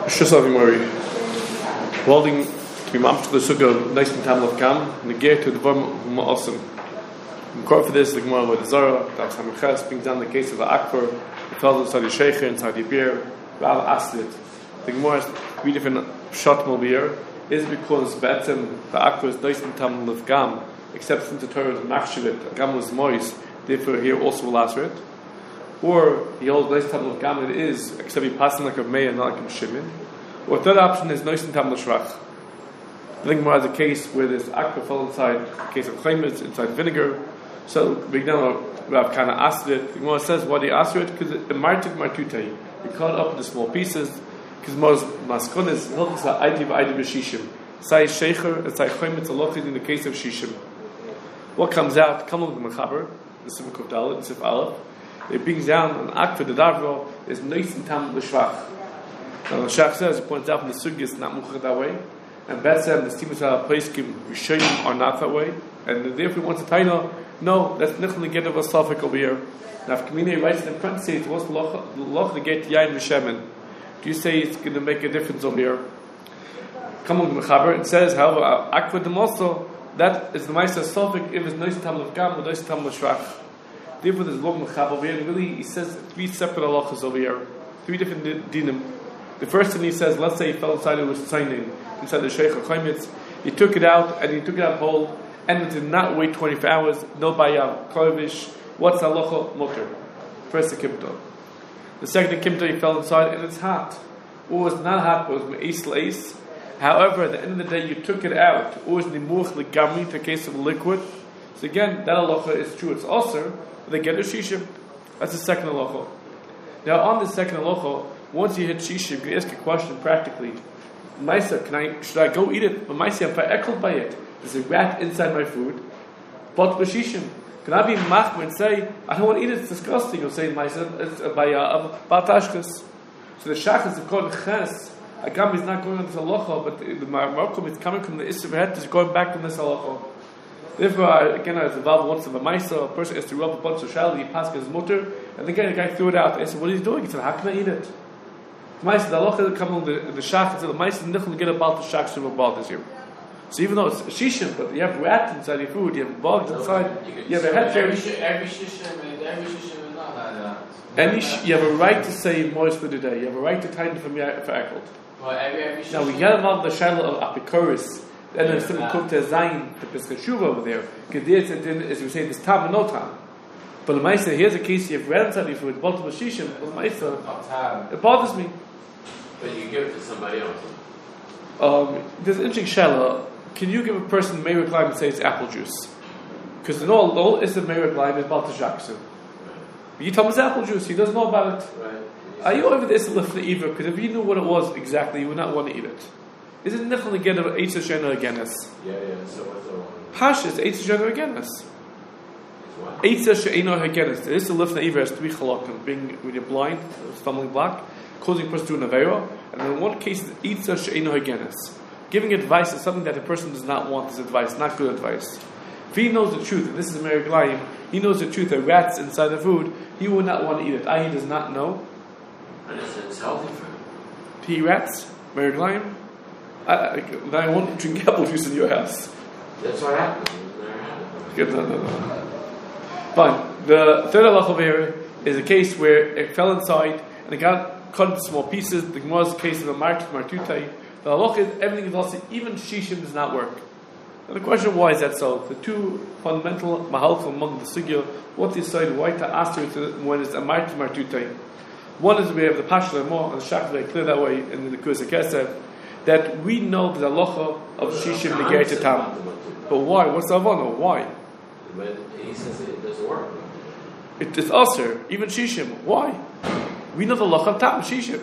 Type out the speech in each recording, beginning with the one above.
Shusavim Murray. Holding to be mamshach the suga nice and tam of kam negate to the vorm huma awesome. I'm quote for this the Gemara with the Zara that Samachas brings down the case of the Akbar, the fellow inside the Sheikh inside the beer. Rav asked it. The Gemara has three different shot beer. Is it because betzem the Akbar is nice and tam of gam, except since the Torah is machshivit, gam was moist, therefore here also will answer it. Or he holds nice tam of gam it is, except he passing like a Meir and not like a Shimon. Or third option is nice and tam of shrach. I think more as a case where this akbar fell inside a case of chaymitz, inside vinegar. So Rav kind of asked it. The Gemara says why do you ask it? Because the martik martutei, you cut it up into small pieces. Because most maskon is hilchos ha'aydi v'aydi b'shishim. Say shecher and say chaymitz alochid in the case of shishim. What comes out? Come on the mechaber, the Simon Kuf Dalet, the Sif Aleph. It brings down an akbar the davro is nice and tam l'shvach. Now the Shach says, it points out from the sugya it's not muchach that way. And Betzem, the Stimus HaPleiskim, Rishonim are not that way. And therefore, once a taina, no, that's nichel neged of a suffix over here. Now, if Kamine writes in the parentheses, what's the loch neged yain v'shemen? Do you say it's going to make a difference over here? Come on, the Mechaber, it says, however, Akva Demoso, that is the Maisa suffix if it's nice tam of gam or nice tam of shrach. Therefore, there's long Mechaber over here, and really, he says three separate halachas over here, three different dinim. The first thing he says, let's say he fell inside it was signing inside the Sheikh or Chaymitz, he took it out and he took it out whole and it did not wait 24 hours, no bayav, kovish, what's halacha mutter? First the kimto. The second kimto he fell inside and it's hot. Or it's not hot, but it was me'is leis. However, at the end of the day you took it out, or it's nimuch legami, to a case of liquid. So again, that halacha is true, it's also, they get a shishim. That's the second halacha. Now on the second halacha, once you hit shishim, you can ask a question practically. Maisa, should I go eat it? But Maisa, if I ekled by it, there's a rat inside my food. But b'shishim, can I be machmer and say, I don't want to eat it, it's disgusting? You'll say, Maisa, it's by Batashkas. So the shach is called ches. Agam is not going on this halacha, but the Markom is coming from the Isser V'het, is going back from this halacha. Therefore, again, as the Vav wants to have a Maisa, a person has to rub a bunch of shal, he passed his mutter, and again, the guy threw it out. I said, what is he doing? He said, how can I eat it? The Maisa, the halacha come on the shach, and said, the Maisa nichel get about the shach shuvah bal this year. So even though it's shishim, but you have rat inside your food, you have bugs inside, you have a head fairy. Every shishim is not like that. You have a right to say moist for the day. You have a right to tighten from your for ekled. Well, every now we get involved in the shadow of apikoris, and then instead of cook to zayin the pesach shuvah over there, because there, as we say, there's tam and no tam. But the Maisa, here's a case you have rat inside your food, multiple shishim. But the Maisa, it bothers me. But you give it to somebody else. There's an interesting shella. Can you give a person Meir Gleim and say it's apple juice? Because in all is the Meir Gleim is about the Jaksu. You tell him it's apple juice, he doesn't know about it. Right. Are you over this lifna either? Because if you knew what it was exactly, you would not want to eat it. Is it nichel again of Eitz Hashem against? Yeah, so what's the one? Hash is Eitz Hashem against. Eitz Hashem against. There is the lifna either has three halakim, being when you're blind, stumbling block, causing a person to do an avera, and in one case, Eitz Hashem against. Giving advice is something that the person does not want as advice, not good advice. If he knows the truth, and this is Meir Gleim, he knows the truth that rats inside the food, he would not want to eat it. He does not know. And it's healthy for him. To eat rats? Meir Gleim? I won't drink apple juice in your house. That's what happens. No. Fine. The third halach over here is a case where it fell inside and it got cut into small pieces. The Gemara's case of a martutai. The halach is everything is also, even shishim does not work. Now the question, why is that so? The two fundamental mahalchim among the sugya, what they decide why to ask you when it's a martutai. One is we have the Pashla more and the Shach very clear that way in the Kursa Kesef, that we know the halacha of shishim negated tam. But why? What's the avana? Why? But he says it doesn't work. It is usher, even shishim. Why? We know the halacha of tam shishim.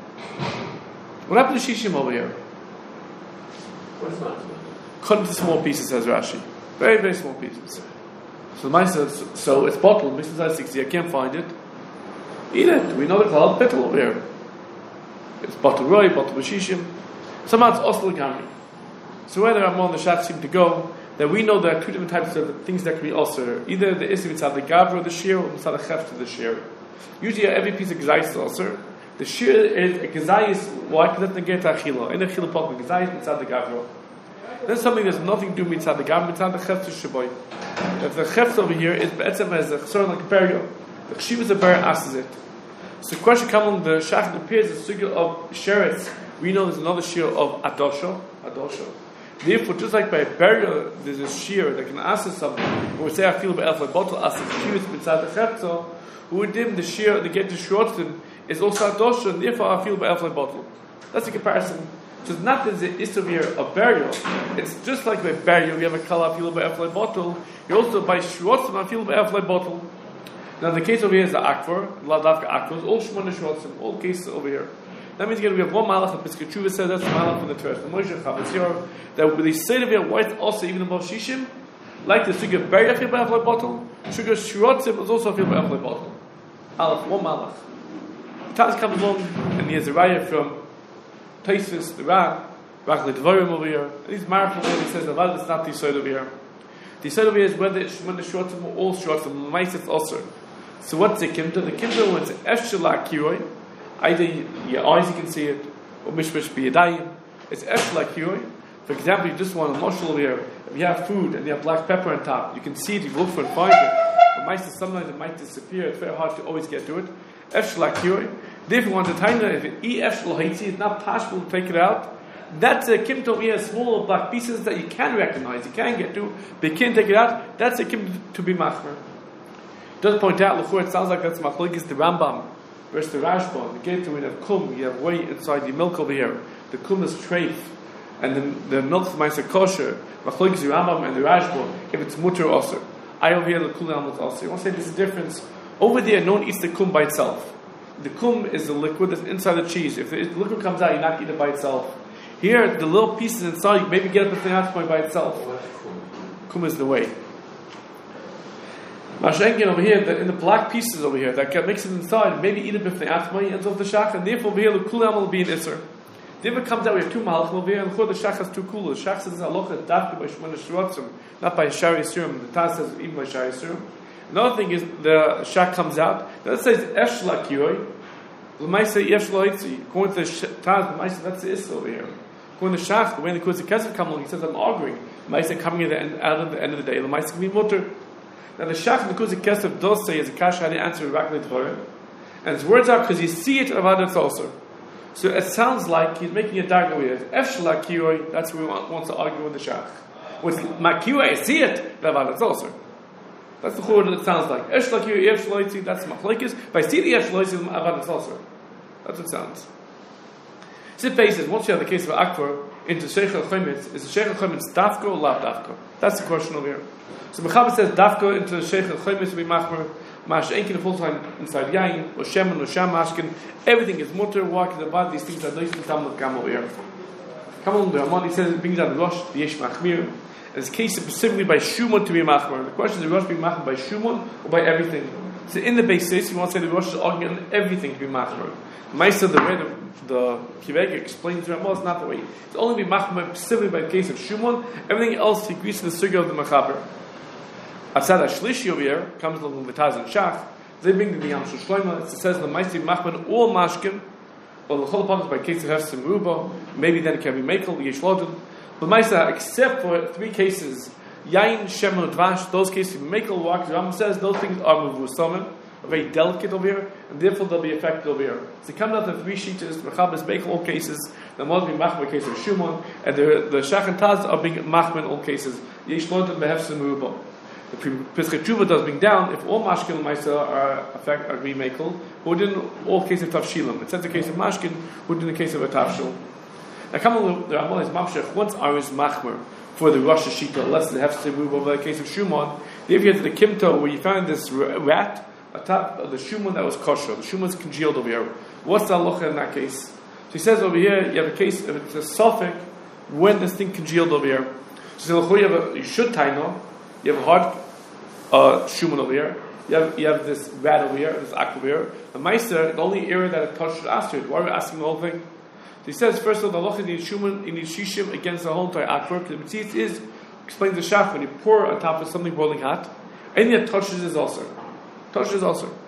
What happened to shishim over here? What is not? Cut into small pieces, says Rashi. Very, very small pieces. So the man says, so it's bottled, mixed inside 60, I can't find it. Eat it. We know the halal bittul over here. It's bottled roy, bottled b'shishim. Somehow it's osel gami. So where the Ramon and the Shach seem to go, that we know there are two different types of things that can be osir. Either the isim inside the gavra of the shear, or inside the cheft of the shear. Usually every piece of gzais is osir. The shear is a gezayis. Why? Because that's negate achila. In achila pok gezayis mitzad the gavro. Then something that's nothing to do mitzad the gavro mitzad the chefta shaboy. If the chefta over here is be'etzem as a chesron like a perio, the chshiv is a ber asks it. So the question comes on the shach appears the sugya of sheretz. We know there's another shear of adosho. Therefore, just like by burial, there's a shear that can ask us something. When we say I feel by elf bottle, ask the shear is mitzad the chefta. Who would dim the shear to get to shorten is also adosho, and therefore I feel by elf bottle. That's a comparison. So it's not that the issue here of burial. It's just like by burial, you have a kala feel by elf bottle. You also by shorten I feel by elf bottle. Now the case over here is the akvar, ladavka akvar, all shmona shorten, all cases over here. That means again we have one malach of Piskei Teshuva says that's the malach from the Torah. The Moshe Chavetz that when they say to be white also even above shishim, like the sugar burial feel by elf bottle, sugar shrotzim is also feel by elf bottle. Aleph, one malach. Taz comes along and he has a raya from Taisus, the Rach L'Dvarim over here. And he's married from he says, Avad, it's not the Yisod over here. The Yisod over here is when the shortim are all shortim, mice it's also. So what's the kimta? The kimta when it's Efshelah Kiroi, either your eyes you can see it, or Mishmash B'yadayim. It's Efshelah Kiroi. For example, you just want a mushroom over here. If you have food and you have black pepper on top, you can see it, you look for it and find it. But mice sometimes it might disappear, it's very hard to always get to it. Efshelah Kiroi. Therefore, when the time if it Efshelah Haitzi, it's not possible to take it out. That's a kimto we have small black pieces that you can recognize, you can get to, but you can't take it out. That's a kim to be machmer. Does point out, it sounds like that's machlokes the Rambam versus the Rashba. The get to when you have kum, you have whey inside the milk over here. The kum is treif, and the milk is ma'aser kosher. Machlokes the Rambam and the Rashba. If it's mutter also, I over here the kulam is also. You want to say there's a difference. Over there, no one eats the kum by itself. The kum is the liquid that's inside the cheese. If the liquid comes out, you're not eating it by itself. Here, the little pieces inside, you maybe get it by itself. Kum is the way. Mashenkin over here, in the black pieces over here, that get mixed inside, maybe eat it b'fnei atmai, ends off the shach, and therefore over here, the kulam will be an isser. If it comes out, we have two malachim over here, and the shach has two kulas. The shach says alocha dafka by shmona shrotzim, not by shari yisurim. The Taz says even by shari yisurim. Another thing is the shach comes out. That says efshla kiroi. L'maisa efshla itzi. According to the Taz, l'maisa that's the issa over here. According to shach, the way the Kuzik Kesef come along, he says I'm arguing. L'maisa coming out of the end of the day. L'maisa can be mutter. Now the shach and the Kuzik Kesef does say is a kasha how to answer the Rak L'Dvarim, and his words are because you see it about it also. So it sounds like he's making a dark over here. Efshla kiroi. That's what we want to argue with the shach. With makiroi, I see it about it also. That's the word that it sounds like. Efshla kiroi, efshla itzi. That's machlokes. But I see the efshla itzi about it also. That's what it sounds. Sif basis, once you have the case of Akvar into Sheikhel Chometz, is the Sheikhel Chometz dafko or lav dafko? That's the question over here. So Mechaber says dafko into Sheikhel Chometz will be machmer, mash enkin full time inside yain, or shemen or sham mashkin. Everything is mutter, walking about these things are nice and tam of gam over here. Come on, the Ramon, he says it brings down the Rosh, the Yesh Machmir, and it's case specifically by Shumon to be machmer. The question is the Rosh being machmer by Shumon or by everything? So in the basis, you want to say the Rosh is arguing on everything to be machmer. Maisa, the way the Kivega explains to Ramon, it's not the way. It's only be machmer specifically by the case of Shumon. Everything else he agrees to the sugya of the Mechaber. Outside Ashlishi over here comes the Vitaz and Shach. They bring the Yam Shlomo. It says the Maisa machmer all mashkim. Or the whole part by case of Hefsim Ruba. Maybe then it can be Mekel Yeshlodim. But Maisa, except for three cases, Yain, Shemen, Dvash, those cases Mekel walks. The Rambam says those things are Mevusomim, very delicate over here, and therefore they'll be affected over here. So come down to three sheets, Mechaber is Mekel all cases, the Mod being Machmer case of Shumon, and the Shach and Taz are being Machmer in all cases. Yeshlodim, Behefsim Ruba. The Piskei Teshuva does bring down if all mashkin and Maisa are remakel, who did in all cases of tafshilim. It says the case of mashkin, who did in the case of a tafshil. Now come on, the Ramon is mamshech. Once Aris machmer for the Rosh Hashita, less than have to move over the case of Shumon. If you get to the Kimto where you found this rat atop of the Shumon that was kosher, the Shumon is congealed over here. What's the halacha in that case? So he says over here you have a case if it's a suffix when this thing congealed over here. So you should taino. You have a hard shuman over here. You have this rat over here, this akva over here. The meiser, the only area that it touched should ask it. Why are we asking the whole thing? So he says, first of all, the halacha needs shuman, it needs shishim against the whole entire akva. Because the mitzvah is, explains the shach, when you pour on top of something boiling hot, anything that touches is also.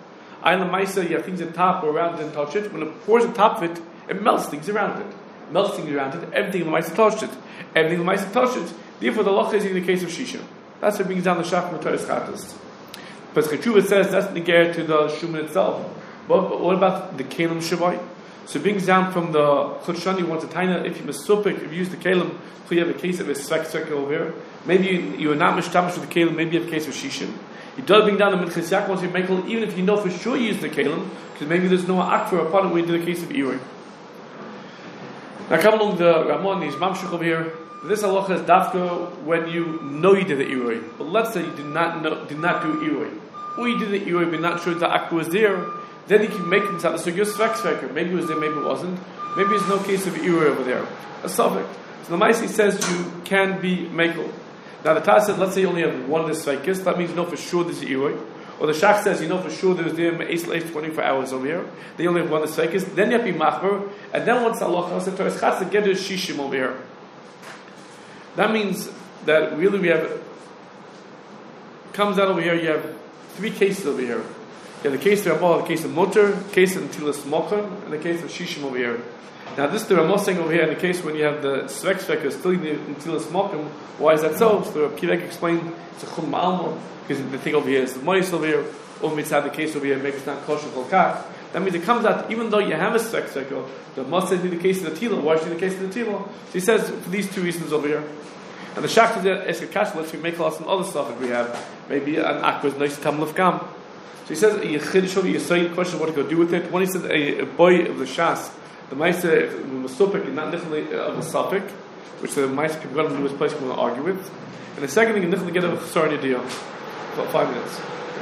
Island Maisa, you have things on top or around it and touch it. When it pours on top of it, it melts things around it. Melts things around it. Everything in the Maisa touched it. Everything in the Maisa touched it. Therefore, the loch is in the case of Shisha. That's what brings down the Shach from the Torah's Chatas. But Chachuva says that's negare to the Shuman itself. But what about the Kalim Shavai? So it brings down from the Chutshani, once a taina, if you misupik, if you use the Kalim, so you have a case of a svek over here. Maybe you are not mishtamish with the Kalim, maybe you have a case of Shishin. He does bring down the Minchas Yak once you make it, even if you know for sure you use the Kalim, because maybe there's no akvar upon it when you do the case of Irui. Now come along the Ramon, he's Mamshuk over here. This halacha is dafka when you know you did the Irui. But let's say you did not do Irui. Or you did the Irui but not sure the akvar was there, then you can make himself so you're svek. Maybe it was there, maybe it wasn't. Maybe there's no case of Irui over there. A suffix. So the Maisi says you can be mekel. Now the Taz said, let's say you only have one svekis, that means you know for sure there's Irui. Or the Shach says, you know for sure there's there 24 hours over here. They only have one svekis. Then you have to be machmer. And then once Allah has the Torah Chatz to get to Shishim over here. That means that really we have, comes out over here, you have three cases over here. You have the case of Ramah, the case of Mutter, the case of Ntilas Mokon, and the case of Shishim over here. Now this is the Ramah saying over here, in the case when you have the svek still in the Ntilas Mokon, why is that so? So the Rav Kirek explained, it's a Chum Ma'alma, because the thing over here is the money over here, or mitzvah the case over here, maybe it's not kosher kolkach. That means it comes out, even though you have a svek, the Ramah says in the case of the Tila, why should in the case of the Tila? So he says, for these two reasons over here. And the Shach is a kash, let's make a lot of other stuff that we have. Maybe an akwas, nice tam lefkam. So he says, you say question what to go do with it. One he said a boy of the Shas, the Maisa Masupik, not Nichli of the Suffolk, which the Maisa people got to do his place we want to argue with. And the second thing, Nichli get a Chasar Nidiyah. About 5 minutes.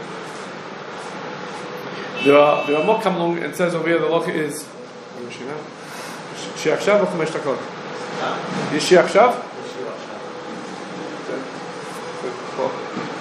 The Ramah come along and says over here the loch is Shiach Shav or Chumesh Takot? Is Shiach Shav?